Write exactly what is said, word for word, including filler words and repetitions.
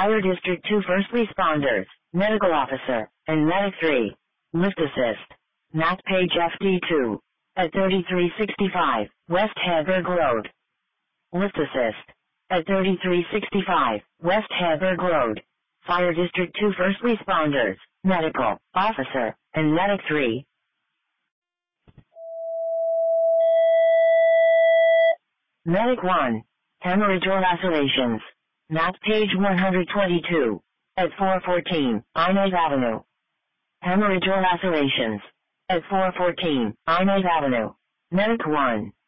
Fire District two first responders, medical officer, and medic three. Lift assist. Map page F D two. At thirty-three sixty-five, West Hedberg Road. Lift assist. At thirty-three sixty-five, West Hedberg Road. Fire District two first responders, medical, officer, and medic three. Medic one. Hemorrhage or lacerations. Map page one hundred twenty-two. At four fourteen, Inez Avenue. Hemorrhage or lacerations. At four fourteen, Inez Avenue. Medic one.